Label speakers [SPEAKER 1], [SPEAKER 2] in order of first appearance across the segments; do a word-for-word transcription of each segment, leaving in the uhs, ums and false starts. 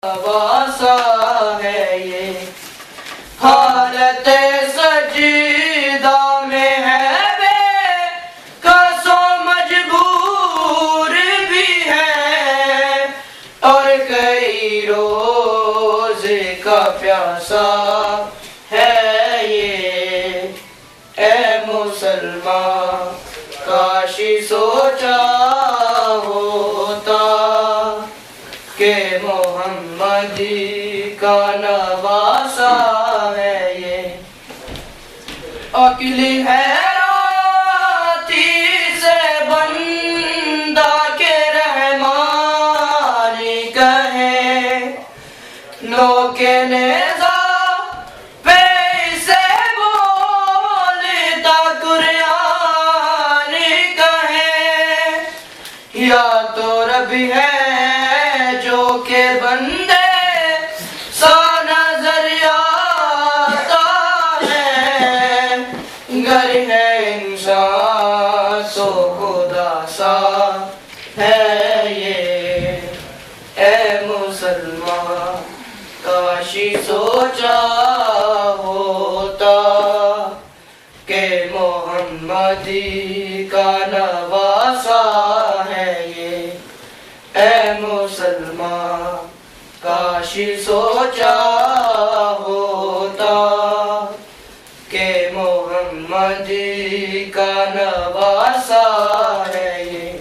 [SPEAKER 1] वासा है ये हालत सजीदा में है वे कसो मजबूर भी है और कई रोज का प्यासा है ये। ए मुसलमान काशी सोचा होता के मोहम्मदी का नवासा है ये। अकेली है राती से बंदा के रहमानी कहे नोके नेज़ा पे से बोलता कुरानी कहे या तो रब है जो के बंदे सा नजर आता है घर है इंसान सो खुदा सा है ये। ए मुसलमान काशी सोचा होता के मोहम्मदी का नवासा है ये। ए मुसलमान काशी सोचा होता के मोहम्मदी का नवासा है ये।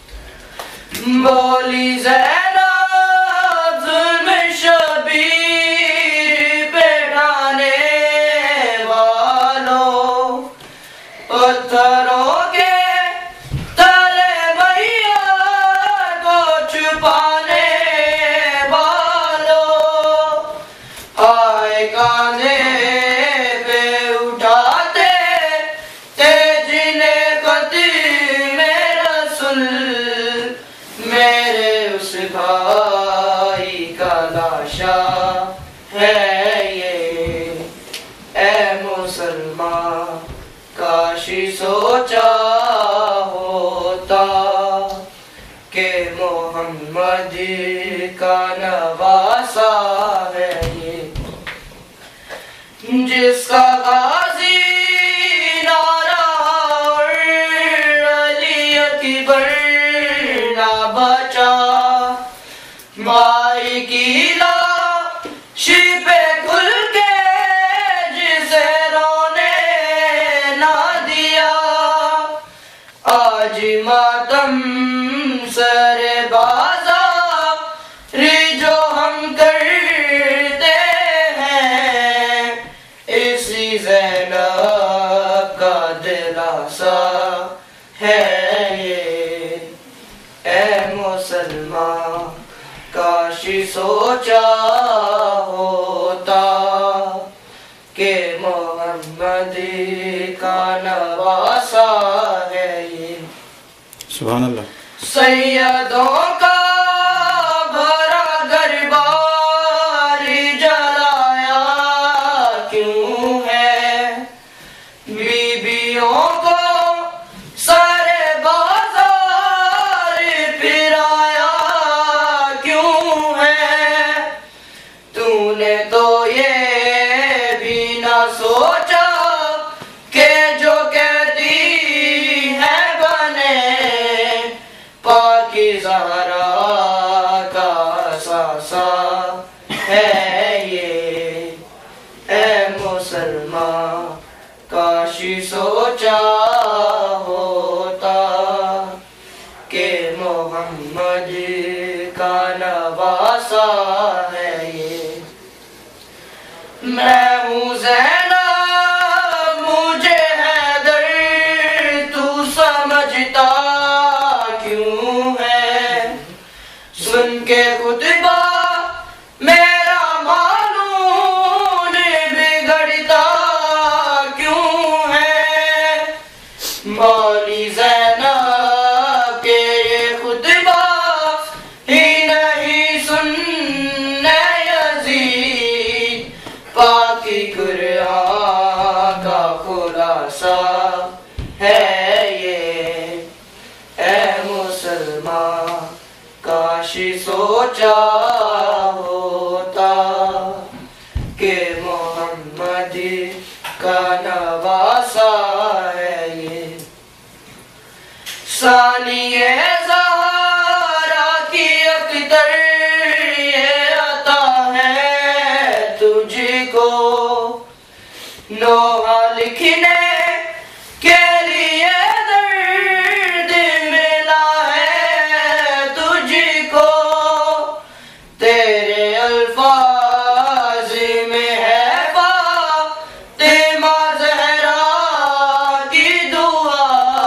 [SPEAKER 1] बोली ज़ैनब ज़ुल्म शबीर पे ढाने वालों पत्थरों के काने पे उठाते तेजिने कदम रसूल मेरे उस भाई का लाशा है ये। ए मुसलमान काशी सोचा होता के मोहम्मदी का नवासा है ये। जिसका गाजी नारा अली अकबर ना बचा माई की लाश पे खुल के जिसे रोने ना दिया आज मातम सरे बाजा जो हम करते हैं इसी ज़ैनब का दिलासा है ये। ए मुसलमान काशी सोचा होता के मोहम्मदी का नवासा है ये।
[SPEAKER 2] सुभान अल्लाह।
[SPEAKER 1] सैयदों का भरा दरबारी जलाया क्यों है बीबियों को सारे बाजार फिराया क्यों है। तूने तो ये भी ना सोचा के जो कहती है बने पाकी ज़हरा का सासा है ये। ए मुसलमान काशी सोचा होता के मोहम्मद का नवासा है ये। मैं हूँ ज़ैनब मुझे हैदर तू समझता क्यों है सुन के खुतबा मेरा मानून बिगड़ता क्यों है। मौली ज़ैनब के ये खुतबा ही नहीं सुनने यज़ीद पाकी कुरान अल्फाज में है फातिमा ज़हरा की दुआ,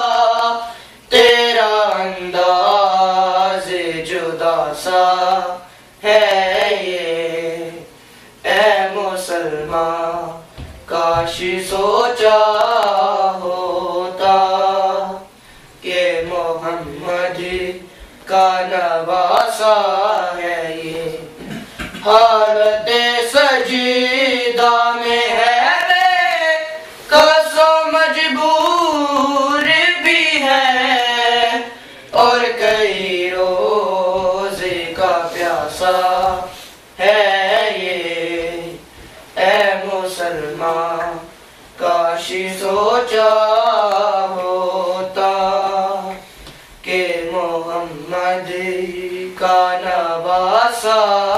[SPEAKER 1] तेरा अंदाज़ जुदा सा है ये। ऐ मुसलमान काश सोचा होता कि मोहम्मद का नवासा है ये। हालत सजीदा में है वे कसो मजबूर भी है, और कई रोज़े का प्यासा है ये। ऐ मुसलमान काश सोचा होता कि मोहम्मद का नवासा